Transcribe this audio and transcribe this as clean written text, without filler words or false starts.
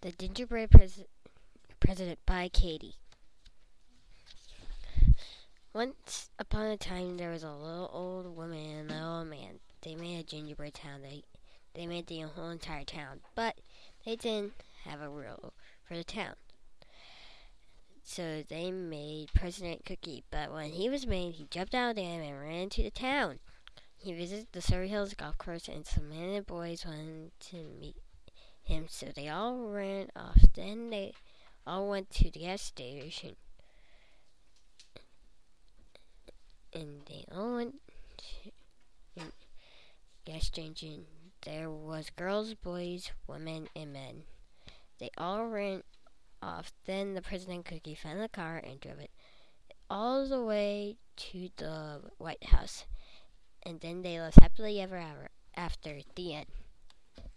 The Gingerbread President by Katie. Once upon a time, there was a little old woman and a little old man. They made a gingerbread town. They made the whole entire town, but they didn't have a rule for the town. So they made President Cookie. But when he was made, he jumped out of the dam and ran into the town. He visited the Surrey Hills golf course, and some men and boys wanted to meet him, so they all ran off. Then they all went to the gas station, and they all went to the gas station. There was girls, boys, women, and men. They all ran off. Then the President Cookie found the car and drove it all the way to the White House. And then they lived happily ever after. The end.